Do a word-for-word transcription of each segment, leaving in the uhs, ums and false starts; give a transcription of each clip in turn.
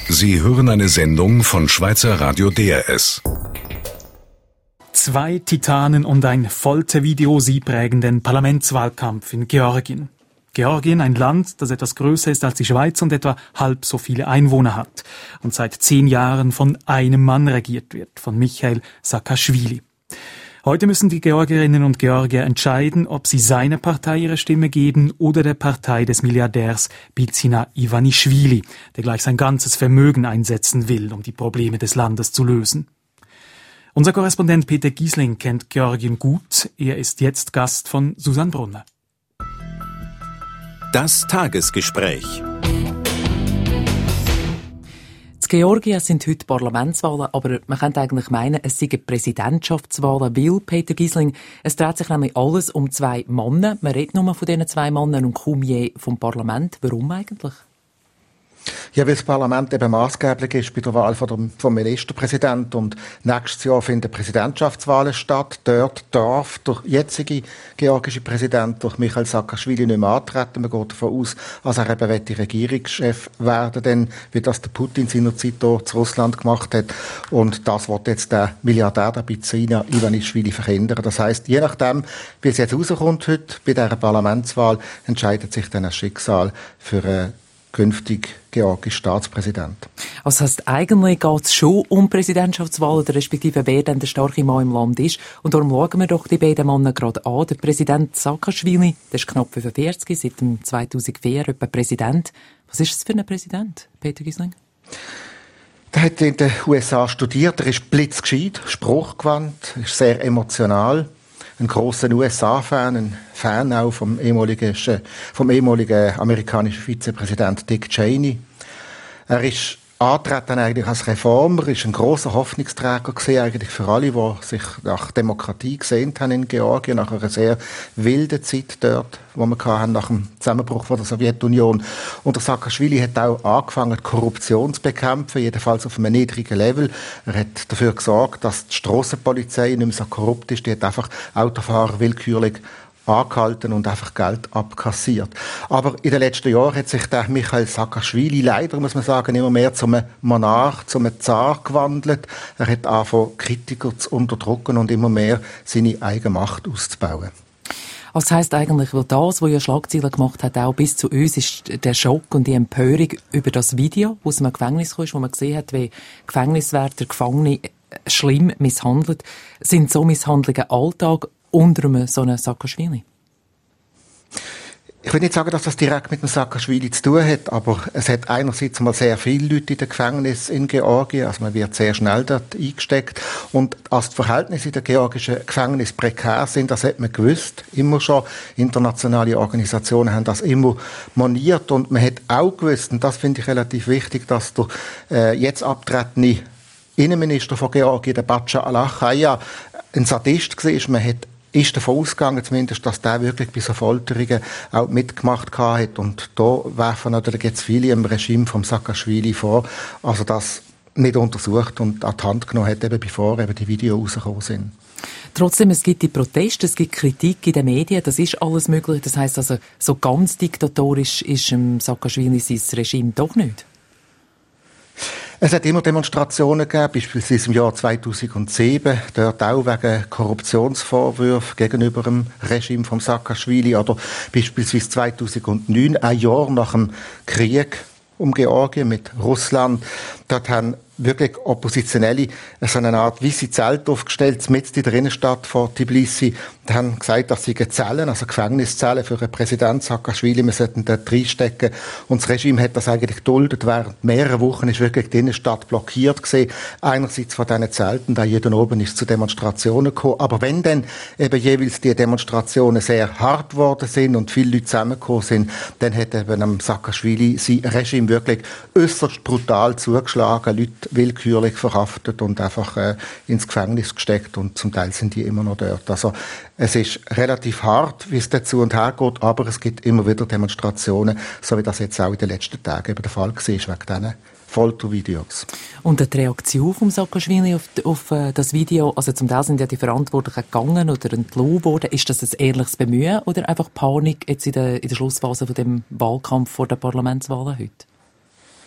Sie hören eine Sendung von Schweizer Radio D R S. Zwei Titanen und ein Foltervideo, sie prägen den Parlamentswahlkampf in Georgien. Georgien, ein Land, das etwas größer ist als die Schweiz und etwa halb so viele Einwohner hat und seit zehn Jahren von einem Mann regiert wird, von Michail Saakaschwili. Heute müssen die Georgierinnen und Georgier entscheiden, ob sie seiner Partei ihre Stimme geben oder der Partei des Milliardärs Bidzina Ivanischwili, der gleich sein ganzes Vermögen einsetzen will, um die Probleme des Landes zu lösen. Unser Korrespondent Peter Giesling kennt Georgien gut. Er ist jetzt Gast von Susanne Brunner. Das Tagesgespräch. In Georgien sind heute Parlamentswahlen, aber man könnte eigentlich meinen, es seien Präsidentschaftswahlen, weil, Peter Giesling, es dreht sich nämlich alles um zwei Männer. Man redet nur von diesen zwei Männern und kaum je vom Parlament. Warum eigentlich? Ja, weil das Parlament eben maßgeblich ist bei der Wahl vom Ministerpräsidenten und nächstes Jahr finden Präsidentschaftswahlen statt. Dort darf der jetzige georgische Präsident durch Michail Saakaschwili nicht mehr antreten. Man geht davon aus, dass er eben Regierungschef werden denn wie das der Putin seinerzeit hier zu Russland gemacht hat. Und das wird jetzt der Milliardär, der Bidzina Ivanischwili, verhindern. Das heisst, je nachdem, wie es jetzt rauskommt heute bei dieser Parlamentswahl, entscheidet sich dann das Schicksal für eine künftig georgischer Staatspräsident. Also das heisst, eigentlich geht es schon um Präsidentschaftswahlen, respektive wer dann der starke Mann im Land ist. Und darum schauen wir doch die beiden Männer gerade an. Der Präsident Saakaschwili, der ist knapp fünfundvierzig, seit dem zweitausendvier etwa Präsident. Was ist das für ein Präsident, Peter Giesling? Der hat in den U S A studiert, er ist blitzgescheit, spruchgewandt, ist sehr emotional. Ein grosser U S A-Fan, ein Fan auch vom ehemaligen, vom ehemaligen amerikanischen Vizepräsident Dick Cheney. Er ist angetreten eigentlich als Reformer, ist ein grosser Hoffnungsträger gewesen, eigentlich für alle, die sich nach Demokratie gesehnt haben in Georgien, nach einer sehr wilden Zeit dort, wo wir hatten, nach dem Zusammenbruch von der Sowjetunion. Und der Saakaschwili hat auch angefangen, Korruption zu bekämpfen, jedenfalls auf einem niedrigen Level. Er hat dafür gesorgt, dass die Strassenpolizei nicht mehr so korrupt ist. Die hat einfach Autofahrer willkürlich angehalten und einfach Geld abkassiert. Aber in den letzten Jahren hat sich der Michail Saakaschwili leider, muss man sagen, immer mehr zum Monarch, zum Zar gewandelt. Er hat angefangen, Kritiker zu unterdrücken und immer mehr seine eigene Macht auszubauen. Das heisst eigentlich, weil das, was ja Schlagzeilen gemacht hat, auch bis zu uns, ist der Schock und die Empörung über das Video, das aus einem Gefängnis kam, wo man gesehen hat, wie Gefängniswärter Gefangene schlimm misshandelt. Sind so Misshandlungen Alltag unter einem so einem Saakaschwili? Ich will nicht sagen, dass das direkt mit dem Saakaschwili zu tun hat, aber es hat einerseits mal sehr viele Leute in den Gefängnissen in Georgien, also man wird sehr schnell dort eingesteckt und als die Verhältnisse in den georgischen Gefängnissen prekär sind, das hat man gewusst, immer schon. Internationale Organisationen haben das immer moniert und man hat auch gewusst, und das finde ich relativ wichtig, dass der äh, jetzt abtretende Innenminister von Georgien, der Bacha Alachaya, ein Sadist war. Man hat ist davon ausgegangen, zumindest, dass der wirklich bei so Folterungen auch mitgemacht hat. Und da werfen natürlich jetzt viele im Regime vom Saakaschwili vor, also das nicht untersucht und an die Hand genommen hat, eben bevor eben die Videos rausgekommen sind. Trotzdem, es gibt die Proteste, es gibt Kritik in den Medien, das ist alles möglich. Das heisst also, so ganz diktatorisch ist im Saakaschwili sein Regime doch nicht. Es hat immer Demonstrationen gegeben, beispielsweise im Jahr zweitausendsieben, dort auch wegen Korruptionsvorwürfen gegenüber dem Regime von Saakaschwili, oder beispielsweise zweitausendneun, ein Jahr nach dem Krieg um Georgien mit Russland. Dort haben wirklich Oppositionelle so eine Art weisse Zelt aufgestellt, mitten in der Innenstadt von Tbilisi. Die haben gesagt, dass sie Zellen, also Gefängniszellen für den Präsidenten Saakaschwili, wir sollten dort reinstecken. Und das Regime hat das eigentlich geduldet. Während mehrerer Wochen ist wirklich die Innenstadt blockiert gewesen. Einerseits von diesen Zelten, da jeden oben ist zu Demonstrationen gekommen. Aber wenn dann eben jeweils die Demonstrationen sehr hart geworden sind und viele Leute zusammengekommen sind, dann hat eben am Saakaschwili sein Regime wirklich äußerst brutal zugeschlagen, Leute willkürlich verhaftet und einfach äh, ins Gefängnis gesteckt und zum Teil sind die immer noch dort. Also es ist relativ hart, wie es dazu und her geht, aber es gibt immer wieder Demonstrationen, so wie das jetzt auch in den letzten Tagen eben der Fall war, wegen diesen Foltervideos. Und die Reaktion vom Saakaschwili auf, auf äh, das Video, also zum Teil sind ja die Verantwortlichen gegangen oder entlassen worden, ist das ein ehrliches Bemühen oder einfach Panik jetzt in der, in der Schlussphase von dem Wahlkampf vor den Parlamentswahlen heute?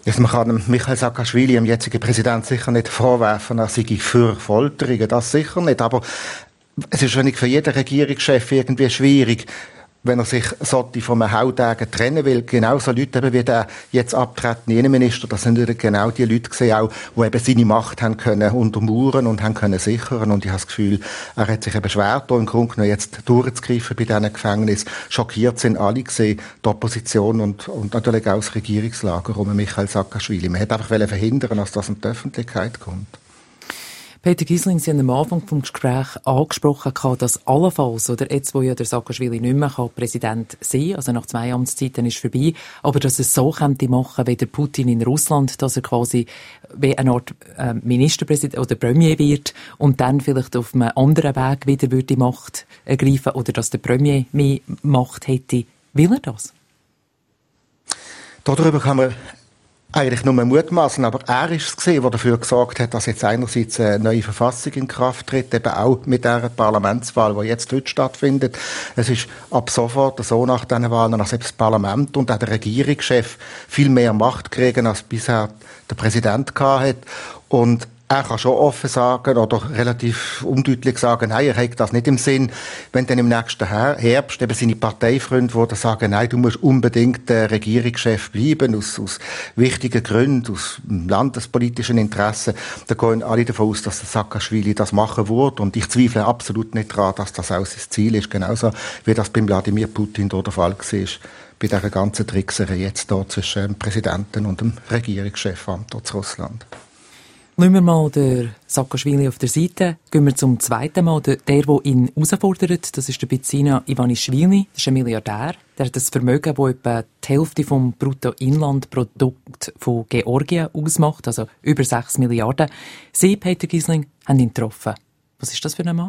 Also man kann Michail Saakaschwili, dem jetzigen Präsident, sicher nicht vorwerfen, er sei für Folterungen, das sicher nicht. Aber es ist wahrscheinlich für jeden Regierungschef irgendwie schwierig, wenn er sich sollte von einem Haudegen trennen will. Genauso Leute eben wie der jetzt abtretende Innenminister, das sind genau die Leute gesehen, auch, die eben seine Macht haben können untermauern und haben können sichern. Und ich habe das Gefühl, er hat sich eben schwer da im Grunde genommen jetzt durchzugreifen bei diesen Gefängnissen. Schockiert sind alle gesehen, die Opposition und, und natürlich auch das Regierungslager um Michail Saakaschwili. Man hätte einfach verhindern, dass das in die Öffentlichkeit kommt. Peter Gisling, Sie haben am Anfang des Gesprächs angesprochen, dass allenfalls, oder jetzt, wo ja der Saakaschwili nicht mehr kann, Präsident sein, also nach zwei Amtszeiten ist vorbei, aber dass es so könnte machen wie der Putin in Russland, dass er quasi wie eine Art äh, Ministerpräsident oder Premier wird und dann vielleicht auf einem anderen Weg wieder würde die Macht ergreifen oder dass der Premier mehr Macht hätte. Will er das? Darüber kann man eigentlich nur mutmaßen, aber er ist es gewesen, der dafür gesorgt hat, dass jetzt einerseits eine neue Verfassung in Kraft tritt, eben auch mit der Parlamentswahl, die jetzt heute stattfindet. Es ist ab sofort so nach diesen Wahlen, dass das Parlament und auch der Regierungschef viel mehr Macht kriegen, als bisher der Präsident gehabt hat. Und er kann schon offen sagen oder relativ undeutlich sagen, nein, er hat das nicht im Sinn. Wenn dann im nächsten Herbst eben seine Parteifreunde, die sagen, nein, du musst unbedingt der Regierungschef bleiben, aus, aus wichtigen Gründen, aus landespolitischen Interessen, dann gehen alle davon aus, dass der Saakaschwili das machen wird. Und ich zweifle absolut nicht daran, dass das auch sein Ziel ist. Genauso wie das beim Wladimir Putin der Fall war. Bei dieser ganzen Trickserei jetzt hier zwischen dem Präsidenten und dem Regierungschef in Russland. Lassen wir mal den Saakaschwili auf der Seite. Gehen wir zum zweiten Mal. Der, der, der ihn herausfordert, das ist der Bidzina Ivanischvili. Das ist ein Milliardär. Der hat ein Vermögen, das etwa die Hälfte vom Bruttoinlandprodukt von Georgien ausmacht, also über sechs Milliarden. Sie, Peter Gisling, haben ihn getroffen. Was ist das für ein Mann?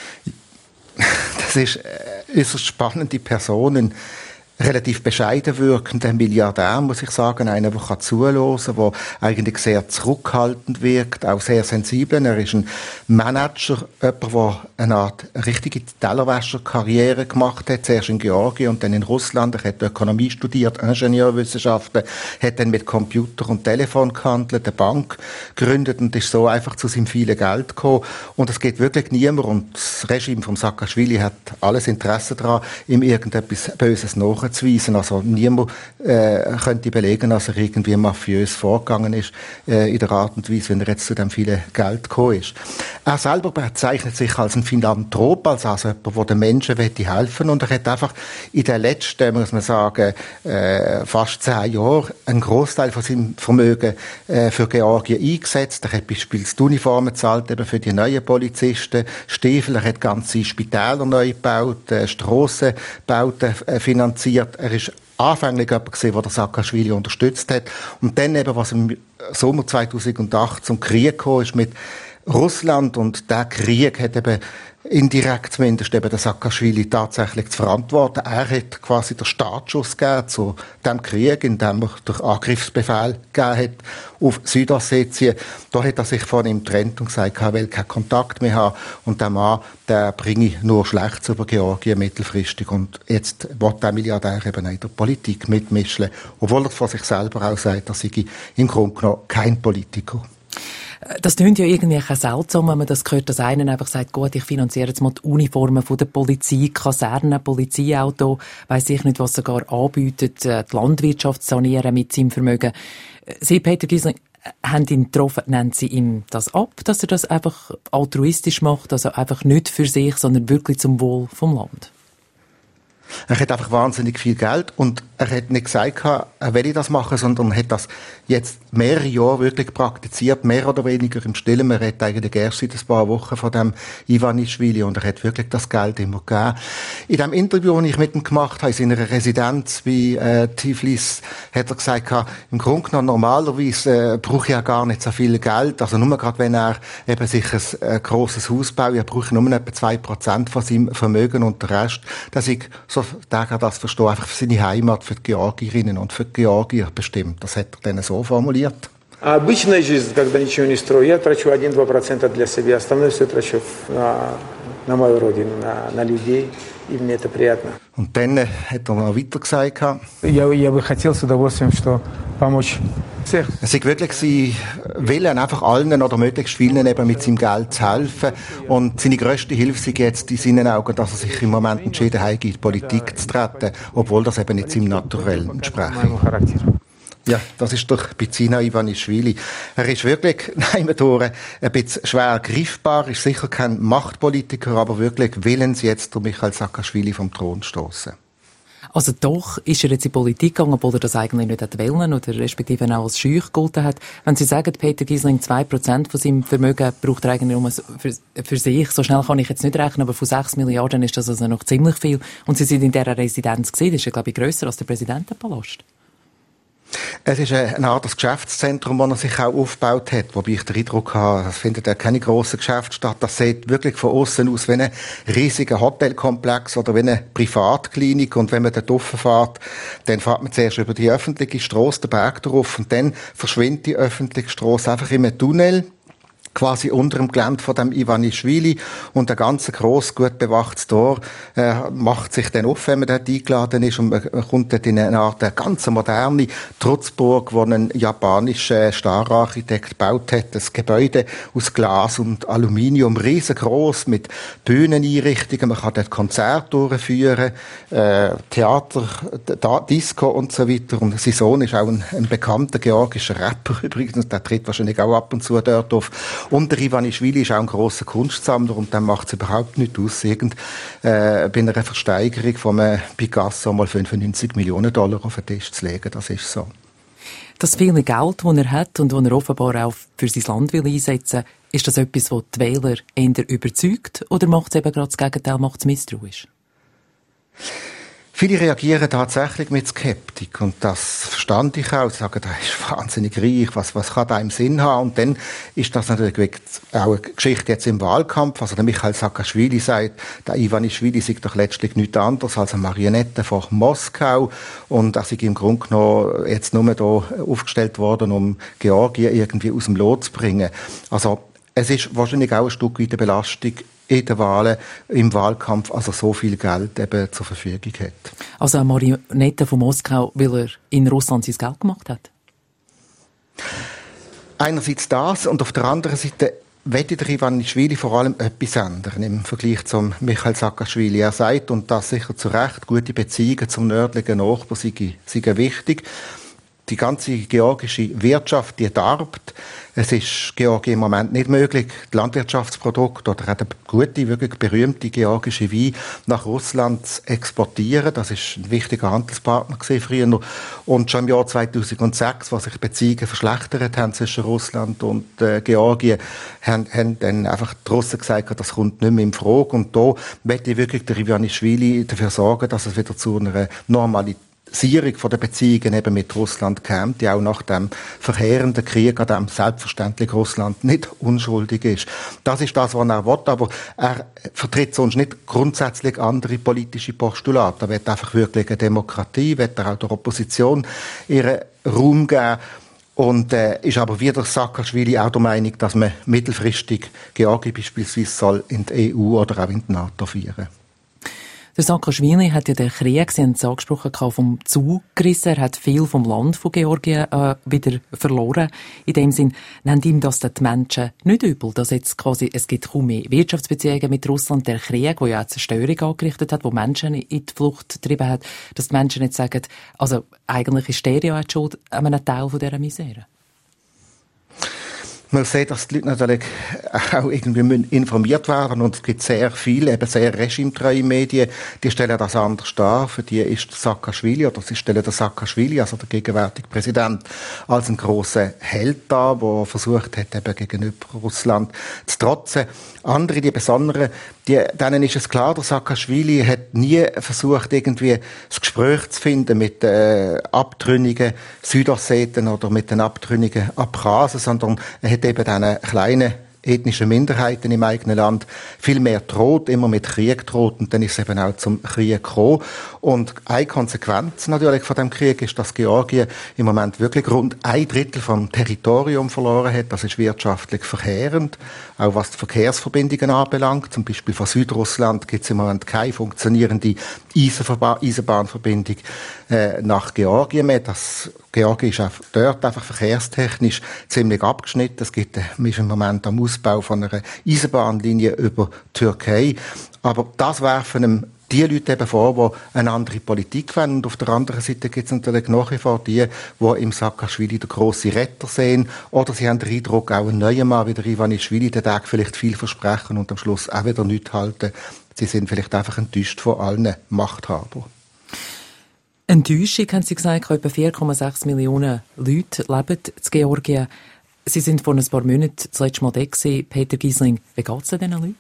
Das ist eine äußerst spannende Person. Relativ bescheiden wirkender Milliardär, muss ich sagen. Einer, der zuhören kann, der eigentlich sehr zurückhaltend wirkt, auch sehr sensibel. Er ist ein Manager, jemand, der eine Art richtige Tellerwäscher-Karriere gemacht hat, zuerst in Georgien und dann in Russland. Er hat Ökonomie studiert, Ingenieurwissenschaften, hat dann mit Computer und Telefon gehandelt, eine Bank gegründet und ist so einfach zu seinem vielen Geld gekommen. Und es geht wirklich niemand. Und das Regime von Saakaschwili hat alles Interesse daran, ihm irgendetwas Böses nachzuweisen. Also niemand äh, könnte belegen, dass er irgendwie mafiös vorgegangen ist äh, in der Art und Weise, wenn er jetzt zu dem vielen Geld gekommen ist. Er selber bezeichnet sich als ein Philanthrop, als, als jemand, der den Menschen helfen will. Und er hat einfach in den letzten, muss man sagen, äh, fast zehn Jahren einen Großteil von seinem Vermögen äh, für Georgien eingesetzt. Er hat beispielsweise die Uniformen gezahlt eben für die neuen Polizisten, Stiefel, er hat ganze Spitäler neu gebaut, äh, Strassenbauten äh, finanziert. Er ist anfänglich jemand gewesen, der der Saakaschwili unterstützt hat. Und dann eben, was im Sommer zweitausendacht zum Krieg kam, ist mit Russland. Und der Krieg hat eben indirekt zumindest eben der Saakaschwili tatsächlich zu verantworten. Er hat quasi den Startschuss gegeben zu dem Krieg, indem er den Angriffsbefehl gegeben hat auf Südossetien. Da hat er sich von ihm getrennt und gesagt, er will keinen Kontakt mehr haben. Und der Mann, der bringe nur Schlechtes über Georgien mittelfristig. Und jetzt will der Milliardär eben in der Politik mitmischen, obwohl er von sich selber auch sagt, er sei im Grunde genommen kein Politiker. Das klingt ja irgendwie seltsam, wenn man das hört, dass einer einfach sagt, gut, ich finanziere jetzt mal die Uniformen von der Polizei, Kasernen, Polizeiauto, weiss ich nicht, was sogar anbietet, die Landwirtschaft sanieren mit seinem Vermögen. Sie, Peter Gisling, haben ihn getroffen, nennen Sie ihm das ab, dass er das einfach altruistisch macht, also einfach nicht für sich, sondern wirklich zum Wohl vom Land? Er hat einfach wahnsinnig viel Geld und er hat nicht gesagt, er will das machen, sondern hat das jetzt mehrere Jahre wirklich praktiziert, mehr oder weniger im Stillen. Man redet eigentlich erst seit ein paar Wochen von dem Ivanischvili und er hat wirklich das Geld immer gegeben. In dem Interview, das ich mit ihm gemacht habe, in seiner Residenz bei äh, Tiflis, hat er gesagt, im Grunde genommen normalerweise äh, brauche ich ja gar nicht so viel Geld. Also nur gerade wenn er eben sich ein äh, grosses Haus baut, er braucht nur etwa zwei Prozent von seinem Vermögen und der Rest, dass ich so der kann das verstehen, einfach für seine Heimat, für die Georgierinnen und für die Georgier bestimmt. Das hat er dann so formuliert. Обычная жизнь, когда ничего не строю, я трачу один-два процента для себя, остальное все трачу на на мою родину, на, на людей, и мне это приятно. Und dann hat er noch weiter gesagt, я, я бы хотел с удовольствием, что помочь всех. Es sei wirklich sein Willen, einfach allen oder möglichst vielen eben mit seinem Geld zu helfen. Und seine grösste Hilfe sei jetzt in seinen Augen, dass er sich im Moment entschieden hat, in die Politik zu treten, obwohl das eben nicht seinem Naturellen entspricht. Ja, das ist doch Bidzina Ivanišvili. Er ist wirklich, nein, durch ein bisschen schwer greifbar, ist sicher kein Machtpolitiker, aber wirklich willens jetzt durch Michail Saakaschwili vom Thron stoßen. Also doch ist er jetzt in die Politik gegangen, obwohl er das eigentlich nicht hat wollen oder respektive auch als schüch gegolten hat. Wenn Sie sagen, Peter Gisling, zwei Prozent von seinem Vermögen braucht er eigentlich nur für, für sich, so schnell kann ich jetzt nicht rechnen, aber von sechs Milliarden ist das also noch ziemlich viel. Und Sie sind in dieser Residenz gesehen, das ist ja, glaube ich, grösser als der Präsidentenpalast. Es ist eine Art Geschäftszentrum, das er sich auch aufgebaut hat, wobei ich den Eindruck habe, es findet ja keine grossen Geschäfte statt. Das sieht wirklich von außen aus wie ein riesiger Hotelkomplex oder wie eine Privatklinik. Und wenn man dort rauffährt, dann fährt man zuerst über die öffentliche Strasse, den Berg drauf, und dann verschwindet die öffentliche Strasse einfach in einem Tunnel, quasi unter dem Gelände von dem Ivanišvili, und ein ganz gross, gut bewachtes Tor äh, macht sich dann auf, wenn man dort eingeladen ist, und man kommt dort in eine Art eine ganz moderne Trutzburg, die ein japanischer Stararchitekt gebaut hat. Das Gebäude aus Glas und Aluminium, riesengroß, mit Bühneneinrichtungen. Man kann dort Konzerte durchführen, äh, Theater, da, Disco und so weiter. Und sein Sohn ist auch ein, ein bekannter georgischer Rapper übrigens, der tritt wahrscheinlich auch ab und zu dort auf. Und der Ivanišvili ist auch ein grosser Kunstsammler, und dann macht es überhaupt nicht aus, irgend, äh, bei einer Versteigerung von einem Picasso mal fünfundneunzig Millionen Dollar auf den Tisch zu legen. Das ist so. Das viele Geld, das er hat und das er offenbar auch für sein Land will einsetzen, ist das etwas, das die Wähler eher überzeugt, oder macht es eben gerade das Gegenteil, macht es misstrauisch? Viele reagieren tatsächlich mit Skeptik, und das verstand ich auch. Sie sagen, das ist wahnsinnig reich, was, was kann da im Sinn haben? Und dann ist das natürlich auch eine Geschichte jetzt im Wahlkampf. Also der Michail Saakaschwili sagt, der Ivanišvili sei doch letztlich nichts anderes als eine Marionette von Moskau, und er sei im Grunde genommen jetzt nur da aufgestellt worden, um Georgien irgendwie aus dem Lot zu bringen. Also es ist wahrscheinlich auch ein Stück weit eine Belastung in den Wahlen, im Wahlkampf, also so viel Geld eben zur Verfügung hat. Also eine Marionette von Moskau, weil er in Russland sein Geld gemacht hat? Einerseits das, und auf der anderen Seite wette der Ivanišvili vor allem etwas ändern im Vergleich zum Michail Saakaschwili. Er sagt, und das sicher zu Recht, gute Beziehungen zum nördlichen Nachbarn seien wichtig. Die ganze georgische Wirtschaft, die darbt. Es ist Georgien im Moment nicht möglich, die Landwirtschaftsprodukte oder auch gute, wirklich berühmte georgische Wein nach Russland zu exportieren. Das ist ein wichtiger Handelspartner gewesen früher. Und schon im Jahr zweitausendsechs, als sich Beziehungen verschlechtert haben zwischen Russland und äh, Georgien, haben, haben dann einfach die Russen gesagt, das kommt nicht mehr in Frage. Und da möchte wirklich der Ivanišvili dafür sorgen, dass es wieder zu einer Normalität von der Beziehungen eben mit Russland käme, die auch nach dem verheerenden Krieg, an dem selbstverständlich Russland nicht unschuldig ist. Das ist das, was er will, aber er vertritt sonst nicht grundsätzlich andere politische Postulate. Er will einfach wirklich eine Demokratie, will er auch der Opposition ihren Raum geben. Und äh, ist aber wieder Saakaschwili auch der Meinung, dass man mittelfristig Georgien beispielsweise soll in die E U oder auch in die NATO führen. Der Saakaschwili hat ja den Krieg, Sie haben es angesprochen, vom Zug gerissen. Er hat viel vom Land von Georgien äh, wieder verloren. In dem Sinn nennen ihm das die Menschen nicht übel, dass jetzt quasi, es gibt kaum mehr Wirtschaftsbeziehungen mit Russland, der Krieg, der ja auch Zerstörung angerichtet hat, wo Menschen in die Flucht getrieben hat, dass die Menschen nicht sagen, also eigentlich ist der ja auch die Schuld an einem Teil von dieser Misere. Man sieht, dass die Leute natürlich auch irgendwie informiert werden, und es gibt sehr viele, eben sehr regimetreue Medien, die stellen das anders dar. Für die ist Saakaschwili, oder sie stellen den Saakaschwili, also der gegenwärtige Präsident, als einen grossen Held dar, der versucht hat, eben gegenüber Russland zu trotzen. Andere, die Besonderen, die, denen ist es klar, der Saakaschwili hat nie versucht, irgendwie das Gespräch zu finden mit äh, abtrünnigen Südosseten oder mit den abtrünnigen Abchasen, sondern er hat eben diesen kleinen ethnischen Minderheiten im eigenen Land viel mehr droht, immer mit Krieg droht, und dann ist es eben auch zum Krieg gekommen. Und eine Konsequenz natürlich von dem Krieg ist, dass Georgien im Moment wirklich rund ein Drittel vom Territorium verloren hat. Das ist wirtschaftlich verheerend, auch was die Verkehrsverbindungen anbelangt. Zum Beispiel von Südrussland gibt es im Moment keine funktionierende Eisenbahnverbindung äh, nach Georgien mehr. Das Georgien ist auch dort einfach verkehrstechnisch ziemlich abgeschnitten. Es gibt, man ist im Moment am Ausbau von einer Eisenbahnlinie über die Türkei. Aber das werfen einem die Leute eben vor, die eine andere Politik wollen. Und auf der anderen Seite gibt es natürlich nach wie vor die, die im Saakaschwili den grossen Retter sehen. Oder sie haben den Eindruck, auch ein neuer Mann wie der Ivanischwili, der Tag vielleicht viel versprechen und am Schluss auch wieder nichts halten. Sie sind vielleicht einfach enttäuscht von allen Machthabern. Enttäuschung, haben Sie gesagt, etwa vier Komma sechs Millionen Leute leben in Georgien. Sie sind vor ein paar Monaten das letzte Mal da gewesen. Peter Giesling, wie geht es diesen Leuten?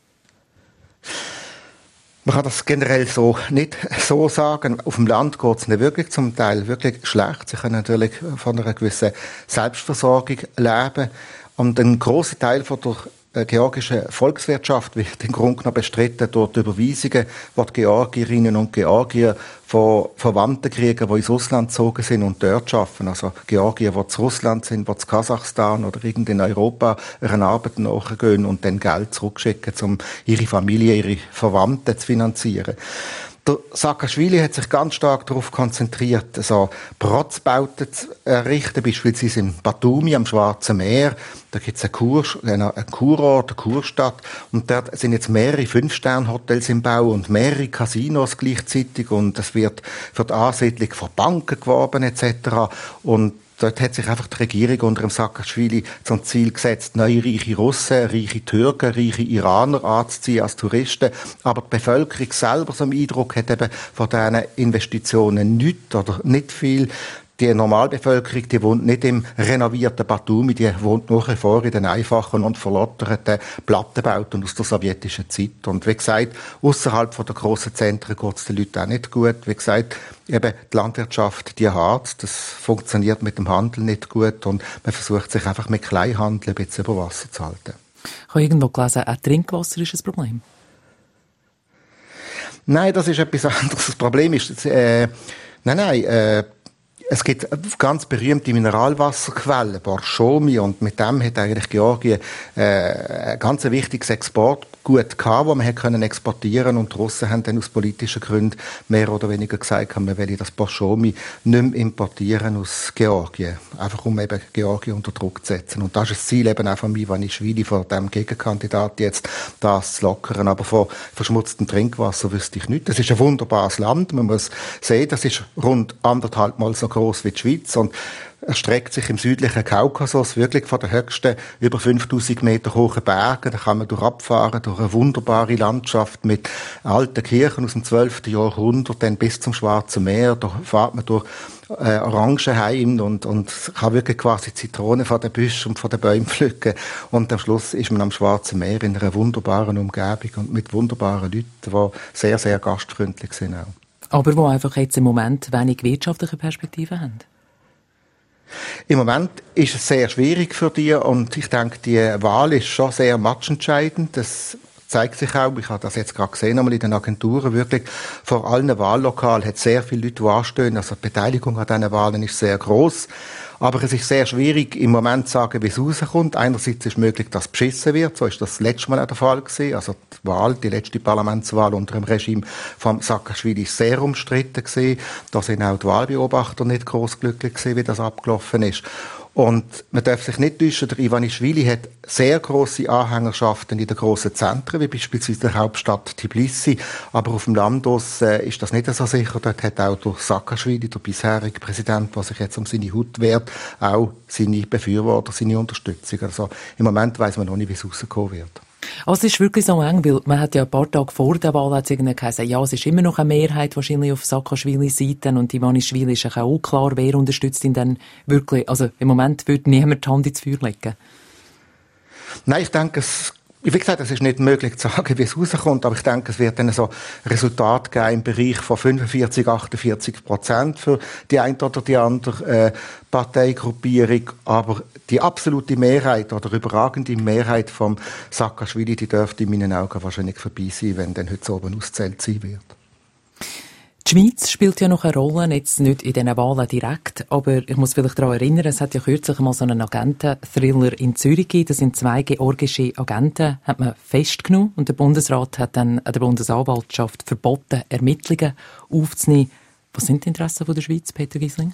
Man kann das generell so nicht so sagen. Auf dem Land geht es nicht wirklich, zum Teil wirklich schlecht. Sie können natürlich von einer gewissen Selbstversorgung leben. Und ein grosser Teil von der georgischen Volkswirtschaft wird im Grunde genommen bestritten durch die Überweisungen, die die Georgierinnen und Georgier von Verwandten kriegen, die ins Ausland gezogen sind und dort arbeiten. Also Georgier, die zu Russland sind, die zu Kasachstan oder irgend in Europa ihre Arbeit nachgehen und dann Geld zurückschicken, um ihre Familie, ihre Verwandten zu finanzieren. Der Saakaschwili hat sich ganz stark darauf konzentriert, so Protzbauten zu errichten, beispielsweise in Batumi am Schwarzen Meer. Da gibt es einen, Kur, einen Kurort, eine Kurstadt, und dort sind jetzt mehrere Fünf-Sterne-Hotels im Bau und mehrere Casinos gleichzeitig, und es wird für die Ansiedlung von Banken geworben et cetera. Und dort hat sich einfach die Regierung unter dem Saakaschwili zum Ziel gesetzt, neue reiche Russen, reiche Türken, reiche Iraner anzuziehen als Touristen. Aber die Bevölkerung selber, so einen Eindruck, hat eben von diesen Investitionen nichts oder nicht viel. Die Normalbevölkerung, die wohnt nicht im renovierten Batumi, die wohnt nach wie vor in den einfachen und verlotterten Plattenbauten aus der sowjetischen Zeit. Und wie gesagt, außerhalb der grossen Zentren geht es den Leuten auch nicht gut. Wie gesagt, eben die Landwirtschaft, die hart, das funktioniert mit dem Handel nicht gut, und man versucht sich einfach mit Kleinhandel ein bisschen über Wasser zu halten. Ich habe irgendwo gelesen, auch Trinkwasser ist ein Problem. Nein, das ist etwas anderes. Das Problem ist, äh, nein, nein, äh, es gibt ganz berühmte Mineralwasserquellen, Borschomi, und mit dem hat eigentlich Georgien äh, ein ganz wichtiges Exportgut gehabt, das man hat können exportieren, und die Russen haben dann aus politischen Gründen mehr oder weniger gesagt, man will das Borschomi nicht mehr importieren aus Georgien, einfach um eben Georgien unter Druck zu setzen. Und das ist das Ziel eben auch von Ivanischwili, von dem Gegenkandidat jetzt, das zu lockern. Aber von verschmutztem Trinkwasser wüsste ich nicht. Das ist ein wunderbares Land, man muss sehen, das ist rund anderthalb Mal so groß wie die Schweiz, und erstreckt sich im südlichen Kaukasus wirklich von den höchsten über fünftausend Meter hohen Bergen. Da kann man durchabfahren durch eine wunderbare Landschaft mit alten Kirchen aus dem zwölften Jahrhundert, dann bis zum Schwarzen Meer. Da fährt man durch äh, Orangenhaine und, und kann wirklich quasi Zitronen von den Büschen und von den Bäumen pflücken. Und am Schluss ist man am Schwarzen Meer in einer wunderbaren Umgebung und mit wunderbaren Leuten, die sehr, sehr gastfreundlich sind auch. Aber die einfach jetzt im Moment wenig wirtschaftliche Perspektiven haben? Im Moment ist es sehr schwierig für die, und ich denke, die Wahl ist schon sehr matchentscheidend. Das zeigt sich auch, ich habe das jetzt gerade gesehen, einmal in den Agenturen, wirklich vor allen Wahllokalen hat sehr viele Leute, die anstehen. Also die Beteiligung an diesen Wahlen ist sehr gross. Aber es ist sehr schwierig, im Moment zu sagen, wie es rauskommt. Einerseits ist möglich, dass beschissen wird. So ist das, das letzte Mal auch der Fall gewesen. Also die Wahl, die letzte Parlamentswahl unter dem Regime von Saakaschwili ist sehr umstritten gewesen. Da sind auch die Wahlbeobachter nicht gross glücklich gewesen, wie das abgelaufen ist. Und man darf sich nicht täuschen, der Ivanischwili hat sehr grosse Anhängerschaften in den grossen Zentren, wie beispielsweise der Hauptstadt Tbilisi. Aber auf dem Land aus, äh, ist das nicht so sicher. Dort hat auch der Saakaschwili, der bisherige Präsident, der sich jetzt um seine Haut wehrt, auch seine Befürworter, seine Unterstützung. Also im Moment weiss man noch nicht, wie es rauskommen wird. Also es ist wirklich so eng, weil man hat ja ein paar Tage vor der Wahl hat es irgendwie gesagt, ja, es ist immer noch eine Mehrheit wahrscheinlich auf Saakaschwilis Seite, und Ivanischwili ist auch klar, wer unterstützt ihn dann wirklich. Also im Moment würde niemand die Hand ins Feuer legen. Nein, ich denke, es Wie gesagt, es ist nicht möglich zu sagen, wie es rauskommt, aber ich denke, es wird dann so Resultat geben im Bereich von fünfundvierzig, achtundvierzig Prozent für die eine oder die andere äh, Parteigruppierung. Aber die absolute Mehrheit oder überragende Mehrheit vom Saakaschwili, die dürfte in meinen Augen wahrscheinlich vorbei sein, wenn dann heute oben ausgezählt sein wird. Die Schweiz spielt ja noch eine Rolle, jetzt nicht in diesen Wahlen direkt, aber ich muss vielleicht daran erinnern, es hat ja kürzlich mal so einen Agenten-Thriller in Zürich gegeben. Da sind zwei georgische Agenten, hat man festgenommen und der Bundesrat hat dann der Bundesanwaltschaft verboten, Ermittlungen aufzunehmen. Was sind die Interessen der Schweiz, Peter Gisling?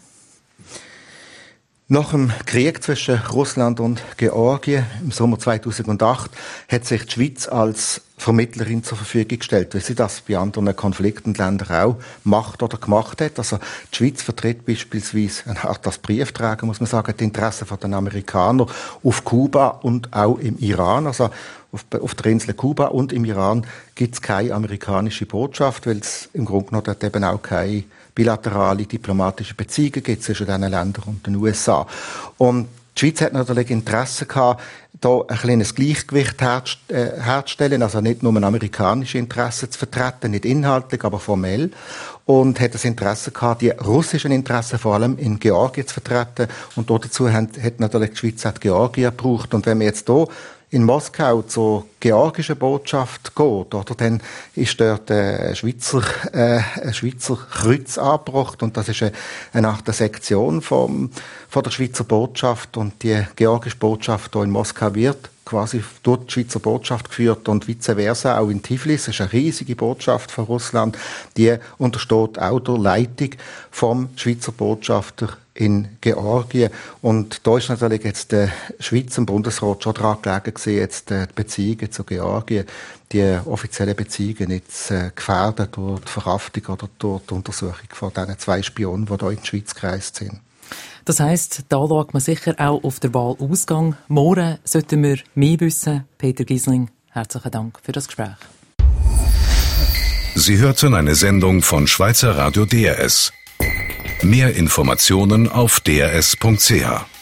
Nach dem Krieg zwischen Russland und Georgien im Sommer zweitausendacht hat sich die Schweiz als Vermittlerin zur Verfügung gestellt, weil sie das bei anderen Konfliktländern auch macht oder gemacht hat. Also die Schweiz vertritt beispielsweise eine Art als Briefträger, muss man sagen, die Interessen der Amerikaner auf Kuba und auch im Iran. Also auf, auf der Insel Kuba und im Iran gibt es keine amerikanische Botschaft, weil es im Grunde genommen dort eben auch keine bilaterale diplomatische Beziehungen gibt zwischen diesen Ländern und den U S A. Und die Schweiz hat natürlich Interesse gehabt, da ein kleines Gleichgewicht herzustellen, also nicht nur amerikanische Interessen zu vertreten, nicht inhaltlich, aber formell. Und hat das Interesse gehabt, die russischen Interessen vor allem in Georgien zu vertreten. Und dazu hat natürlich die Schweiz auch Georgien gebraucht. Und wenn wir jetzt hier in Moskau zur georgischen Botschaft geht, oder, dann ist dort ein Schweizer, äh, ein Schweizer Kreuz angebracht und das ist eine, eine Art Sektion vom, von der Schweizer Botschaft und die georgische Botschaft hier in Moskau wird quasi durch die Schweizer Botschaft geführt und vice versa auch in Tiflis. Das ist eine riesige Botschaft von Russland. Die untersteht auch der Leitung vom Schweizer Botschafter in Georgien. Und da ist natürlich jetzt der Schweizer Bundesrat schon dran gelegen gewesen, jetzt die Beziehungen zu Georgien, die offiziellen Beziehungen jetzt äh, gefährden durch die Verhaftung oder durch die Untersuchung von diesen zwei Spionen, die hier in die Schweiz gereist sind. Das heisst, da schaut man sicher auch auf den Wahlausgang. Morgen sollten wir mehr wissen. Peter Gisling, herzlichen Dank für das Gespräch. Sie hörten eine Sendung von Schweizer Radio D R S. Mehr Informationen auf d r s punkt c h.